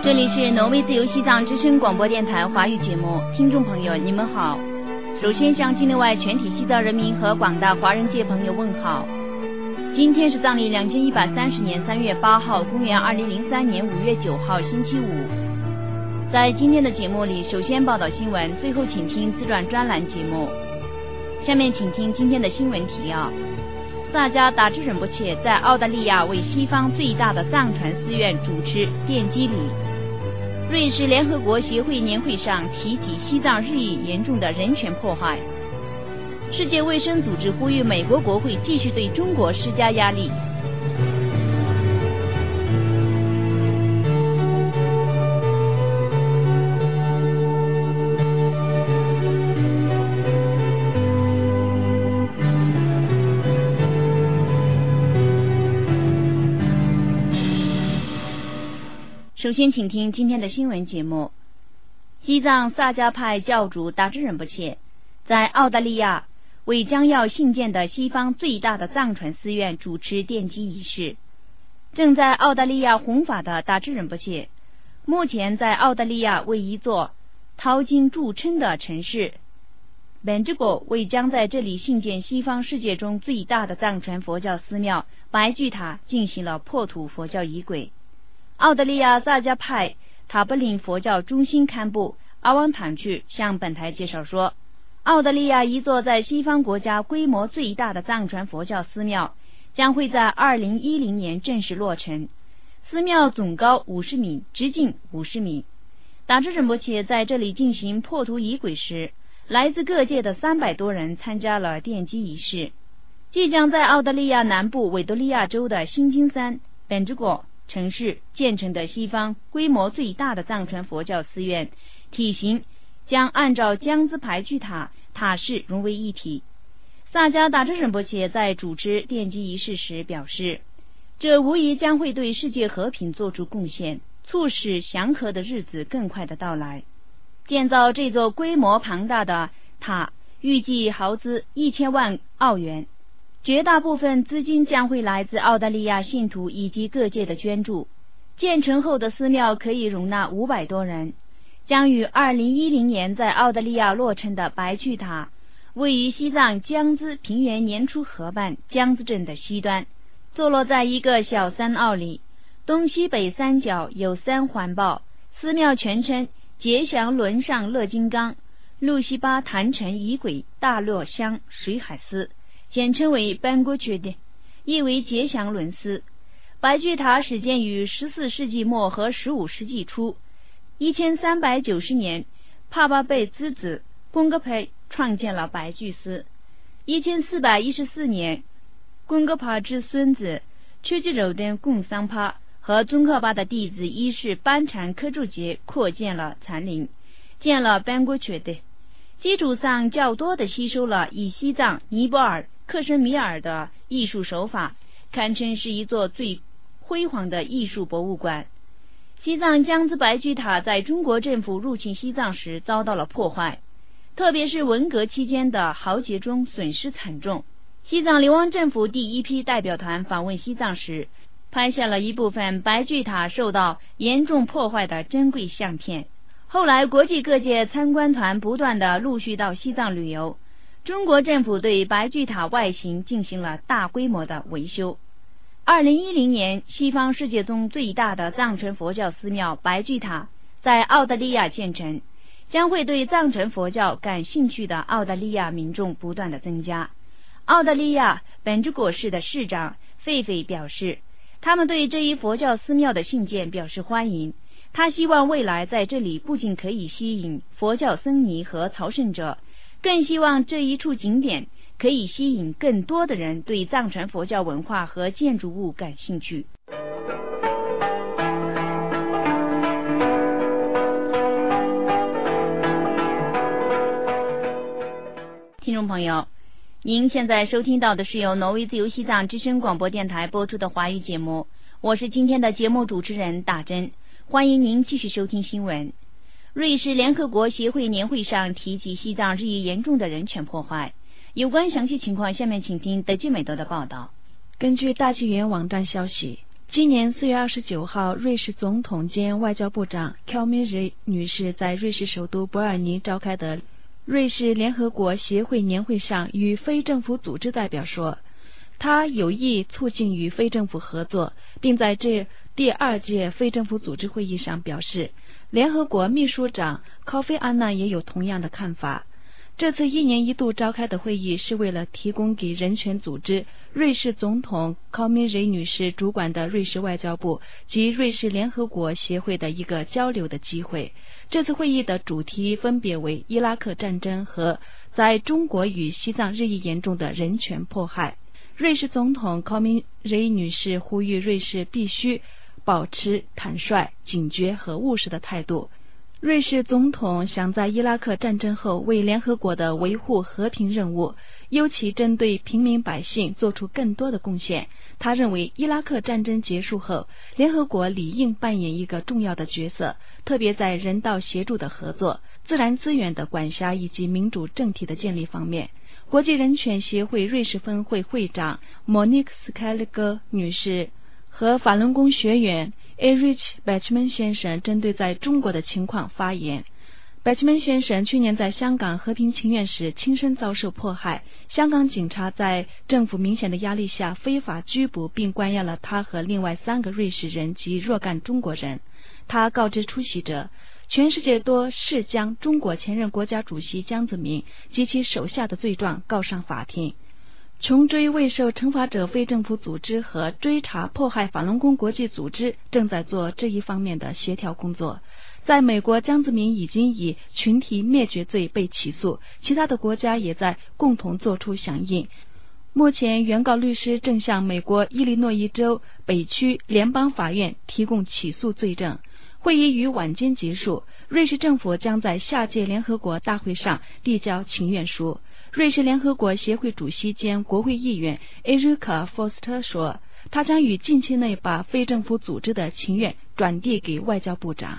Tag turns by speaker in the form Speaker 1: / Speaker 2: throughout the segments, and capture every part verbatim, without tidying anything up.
Speaker 1: 这里是挪威自由西藏之声广播电台华语节目，听众朋友你们好。首先向境内外全体西藏人民和广大华人界朋友问好。今天是藏历两千一百三十年三月八号，公元二零零三年五月九号，星期五。在今天的节目里，首先报道新闻，最后请听自传专栏节目。下面请听今天的新闻提要。萨迦达支仁波切在澳大利亚为西方最大的藏传寺院主持奠基礼。瑞士联合国协会年会上提及西藏日益严重的人权破坏。世界卫生组织呼吁美国国会继续对中国施加压力。首先请听今天的新闻节目。西藏萨迦派教主达支仁波切在澳大利亚为将要兴建的西方最大的藏传寺院主持奠基仪式。正在澳大利亚弘法的达支仁波切目前在澳大利亚为一座淘金著称的城市本之果为将在这里兴建西方世界中最大的藏传佛教寺庙白巨塔进行了破土佛教仪轨。澳大利亚萨迦派塔布林佛教中心堪布阿旺坦去向本台介绍说，澳大利亚一座在西方国家规模最大的藏传佛教寺庙将会在二零一零年正式落成。寺庙总高五十米，直径五十米。达支仁波切在这里进行破土仪轨时，来自各界的三百多人参加了奠基仪式。即将在澳大利亚南部维多利亚州的新金山本之果城市建成的西方规模最大的藏传佛教寺院，体型将按照江孜排巨塔塔式融为一体。萨迦达支仁波切在主持奠基仪式时表示，这无疑将会对世界和平做出贡献，促使祥和的日子更快的到来。建造这座规模庞大的塔预计耗资一千万澳元，绝大部分资金将会来自澳大利亚信徒以及各界的捐助。建成后的寺庙可以容纳五百多人，将与二零一零年在澳大利亚落成的白巨塔位于西藏江孜平原年初河畔江孜镇的西端，坐落在一个小山坳里，东西北三角有三环抱。寺庙全称结祥轮上乐金刚路西巴坛城仪轨大乐乡水海寺，简称为班郭觉的，意为结祥轮寺。白巨塔始建于十四世纪末和十五世纪初。一千三百九十年，帕巴贝之子贡格培创建了白巨寺。一千四百一十四年，贡格帕之孙子屈吉柔登贡桑帕和宗喀巴的弟子一世班禅科柱杰扩建了禅林，建了班郭觉的，基础上较多的吸收了以西藏、尼泊尔、克什米尔的艺术手法，堪称是一座最辉煌的艺术博物馆。西藏江孜白巨塔在中国政府入侵西藏时遭到了破坏，特别是文革期间的豪劫中损失惨重。西藏流亡政府第一批代表团访问西藏时，拍下了一部分白巨塔受到严重破坏的珍贵相片。后来国际各界参观团不断的陆续到西藏旅游，中国政府对白巨塔外形进行了大规模的维修。二零一零年，西方世界中最大的藏传佛教寺庙白巨塔在澳大利亚建成，将会对藏传佛教感兴趣的澳大利亚民众不断的增加。澳大利亚本之果市的市长费费表示，他们对这一佛教寺庙的兴建表示欢迎。他希望未来在这里不仅可以吸引佛教僧尼和朝圣者，更希望这一处景点可以吸引更多的人对藏传佛教文化和建筑物感兴趣。听众朋友，您现在收听到的是由挪威自由西藏之声广播电台播出的华语节目，我是今天的节目主持人大珍，欢迎您继续收听新闻。瑞士联合国协会年会上提及西藏日益严重的人权破坏，有关详细情况，下面请听德基美德的报道。
Speaker 2: 根据大纪元网站消息， 今年四月二十九号，瑞士总统兼外交部长乔米瑞女士在瑞士首都伯尔尼召开的瑞士联合国协会年会上与非政府组织代表说，她有意促进与非政府合作，并在这第二届非政府组织会议上表示，联合国秘书长科菲安娜也有同样的看法。这次一年一度召开的会议是为了提供给人权组织瑞士总统考米瑞女士主管的瑞士外交部及瑞士联合国协会的一个交流的机会。这次会议的主题分别为伊拉克战争和在中国与西藏日益严重的人权迫害。瑞士总统考米瑞女士呼吁瑞士必须保持坦率、警觉和务实的态度。瑞士总统想在伊拉克战争后为联合国的维护和平任务，尤其针对平民百姓做出更多的贡献。他认为伊拉克战争结束后，联合国理应扮演一个重要的角色，特别在人道协助的合作、自然资源的管辖以及民主政体的建立方面。国际人权协会瑞士分会会长莫尼克斯凯勒戈女士和法轮功学员 Erich Bachmann 先生针对在中国的情况发言。Bachmann 先生去年在香港和平请愿时亲身遭受迫害，香港警察在政府明显的压力下非法拘捕并关押了他和另外三个瑞士人及若干中国人。他告知出席者，全世界多是将中国前任国家主席江泽民及其手下的罪状告上法庭。穷追未受惩罚者非政府组织和追查迫害法轮功国际组织正在做这一方面的协调工作。在美国，江泽民已经以群体灭绝罪被起诉，其他的国家也在共同做出响应。目前，原告律师正向美国伊利诺伊州北区联邦法院提供起诉罪证。会议于晚间结束，瑞士政府将在下届联合国大会上递交请愿书。瑞士联合国协会主席兼国会议员 Erika Foster 说，他将于近期内把非政府组织的请愿转递给外交部长。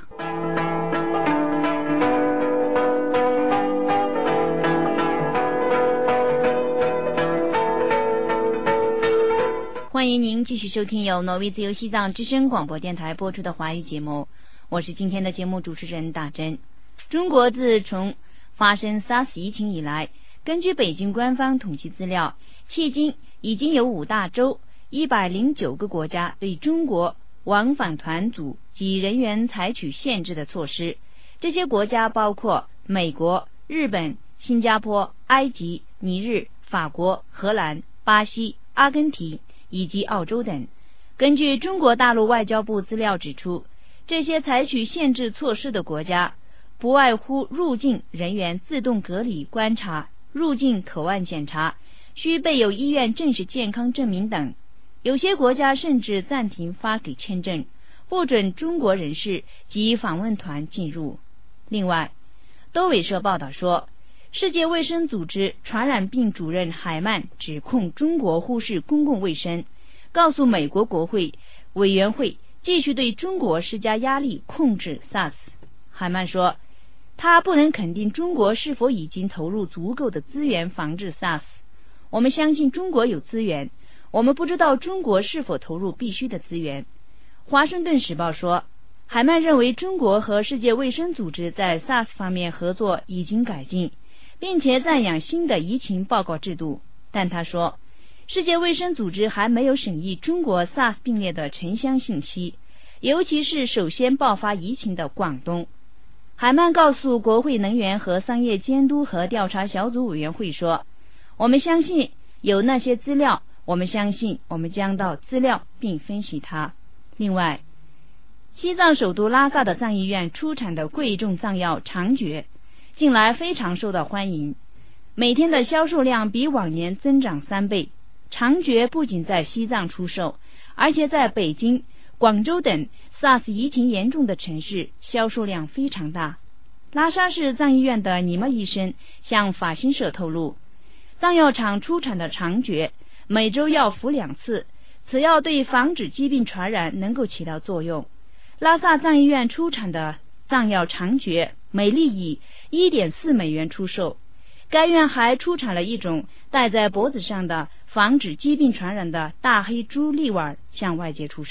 Speaker 1: 欢迎您继续收听由挪威自由西藏之声广播电台播出的华语节目，我是今天的节目主持人大珍。中国自从发生 SARS 疫情以来，根据北京官方统计资料，迄今已经有五大洲一百零九个国家对中国往返团组及人员采取限制的措施。这些国家包括美国、日本、新加坡、埃及、尼日、法国、荷兰、巴西、阿根廷以及澳洲等。根据中国大陆外交部资料指出，这些采取限制措施的国家不外乎入境人员自动隔离观察、入境口岸检查、需备有医院正式健康证明等。有些国家甚至暂停发给签证，不准中国人士及访问团进入。另外，多韦社报道说，世界卫生组织传染病主任海曼指控中国忽视公共卫生，告诉美国国会委员会继续对中国施加压力控制 SARS。 海曼说，他不能肯定中国是否已经投入足够的资源防治 SARS。 我们相信中国有资源，我们不知道中国是否投入必须的资源。华盛顿时报说，海曼认为中国和世界卫生组织在 SARS 方面合作已经改进，并且赞扬新的疫情报告制度，但他说，世界卫生组织还没有审议中国 SARS 病例的城乡信息，尤其是首先爆发疫情的广东。海曼告诉国会能源和商业监督和调查小组委员会说，我们相信有那些资料，我们相信我们将到资料并分析它。另外，西藏首都拉萨的藏医院出产的贵重藏药长觉近来非常受到欢迎，每天的销售量比往年增长三倍。长觉不仅在西藏出售，而且在北京、广州等 SARS 疫情严重的城市销售量非常大。拉萨市藏医院的尼莫医生向法新社透露，藏药厂出产的长觉每周要服两次，此药对防止疾病传染能够起到作用。拉萨藏医院出产的藏药长觉每粒以 一点四美元出售。该院还出产了一种戴在脖子上的防止疾病传染的大黑猪粒丸向外界出售。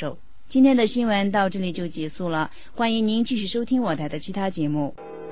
Speaker 1: 今天的新闻到这里就结束了，欢迎您继续收听我台的其他节目。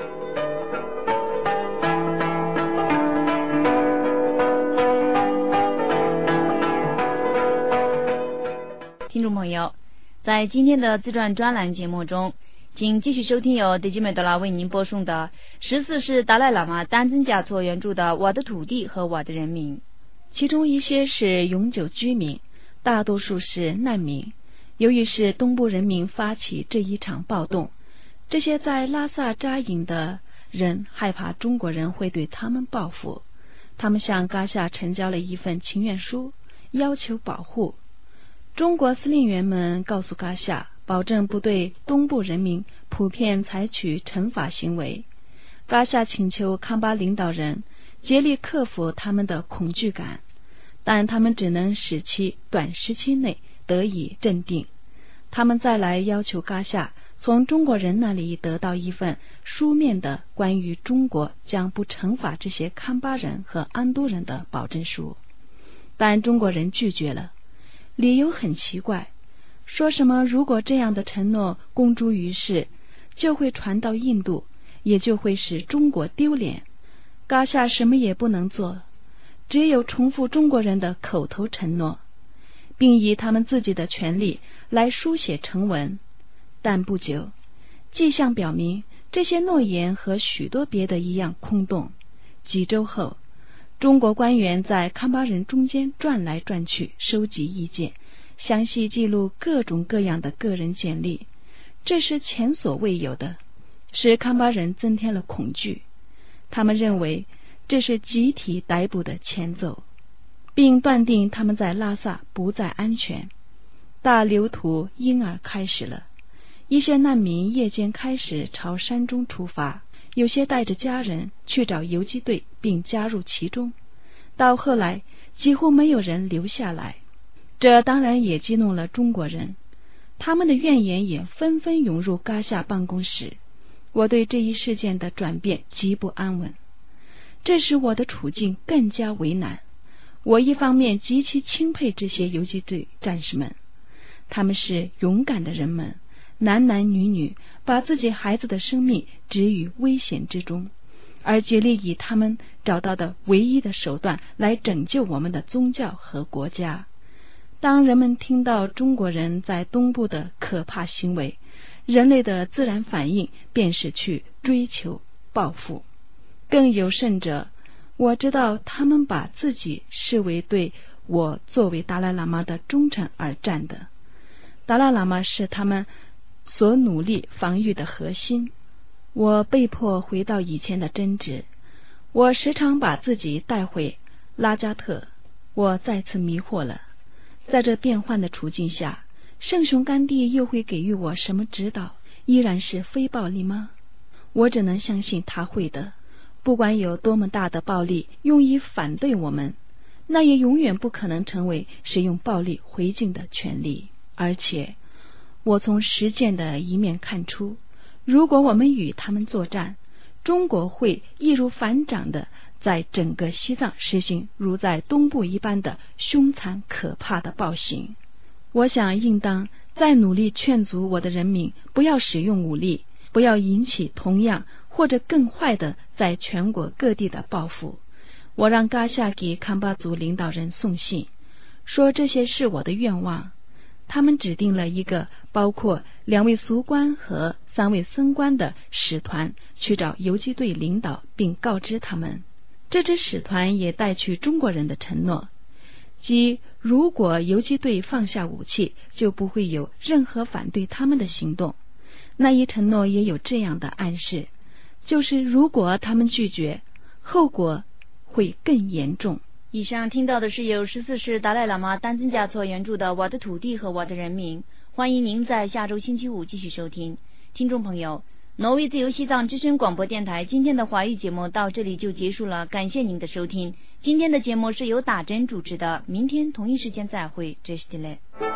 Speaker 1: 听众朋友，在今天的自传专栏节目中，请继续收听由德基美德拉为您播送的十四世达赖喇嘛丹增嘉措原著的《我的土地和我的人民》，
Speaker 2: 其中一些是永久居民，大多数是难民。由于是东部人民发起这一场暴动，这些在拉萨扎营的人害怕中国人会对他们报复，他们向噶夏呈交了一份请愿书，要求保护。中国司令员们告诉噶夏，保证不对东部人民普遍采取惩罚行为。噶夏请求康巴领导人竭力克服他们的恐惧感，但他们只能使其短时期内得以镇定。他们再来要求噶夏从中国人那里得到一份书面的关于中国将不惩罚这些康巴人和安都人的保证书，但中国人拒绝了，理由很奇怪，说什么如果这样的承诺公诸于世，就会传到印度，也就会使中国丢脸。噶夏什么也不能做，只有重复中国人的口头承诺，并以他们自己的权利来书写成文。但不久，迹象表明这些诺言和许多别的一样空洞。几周后，中国官员在康巴人中间转来转去，收集意见，详细记录各种各样的个人简历，这是前所未有的，使康巴人增添了恐惧。他们认为这是集体逮捕的前奏，并断定他们在拉萨不再安全。大流图因而开始了，一些难民夜间开始朝山中出发，有些带着家人去找游击队并加入其中，到后来几乎没有人留下来。这当然也激怒了中国人，他们的怨言也纷纷涌入噶夏办公室。我对这一事件的转变极不安稳，这使我的处境更加为难。我一方面极其钦佩这些游击队战士们，他们是勇敢的人们，男男女女把自己孩子的生命置于危险之中，而竭力以他们找到的唯一的手段来拯救我们的宗教和国家。当人们听到中国人在东部的可怕行为，人类的自然反应便是去追求报复。更有甚者，我知道他们把自己视为对我作为达赖喇嘛的忠诚而战的。达赖喇嘛是他们所努力防御的核心。我被迫回到以前的争执，我时常把自己带回拉加特。我再次迷惑了，在这变幻的处境下，圣雄甘地又会给予我什么指导？依然是非暴力吗？我只能相信他会的。不管有多么大的暴力用以反对我们，那也永远不可能成为使用暴力回敬的权利。而且我从实践的一面看出，如果我们与他们作战，中国会易如反掌的在整个西藏实行如在东部一般的凶残可怕的暴行。我想应当再努力劝阻我的人民不要使用武力，不要引起同样或者更坏的在全国各地的报复。我让噶夏给康巴族领导人送信，说这些是我的愿望。他们指定了一个包括两位俗官和三位僧官的使团去找游击队领导，并告知他们，这支使团也带去中国人的承诺，即如果游击队放下武器，就不会有任何反对他们的行动。那一承诺也有这样的暗示，就是如果他们拒绝，后果会更严重。
Speaker 1: 以上听到的是由十四世达赖喇嘛丹增嘉措原著的《我的土地和我的人民》，欢迎您在下周星期五继续收听。听众朋友，挪威自由西藏之声广播电台今天的华语节目到这里就结束了，感谢您的收听。今天的节目是由打针主持的，明天同一时间再会，这是 Delay。